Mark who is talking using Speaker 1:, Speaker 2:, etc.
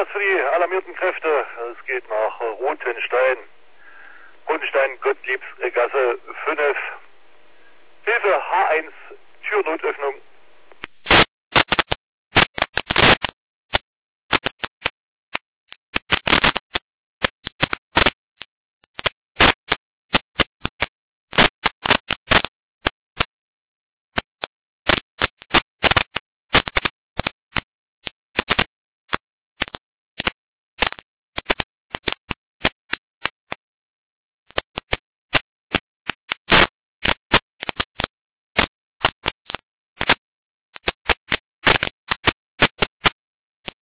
Speaker 1: etwas für die alarmierten Kräfte. Es geht nach Rothenstein. Rothenstein, Gottliebsgasse 5. Hilfe H1, Türnotöffnung.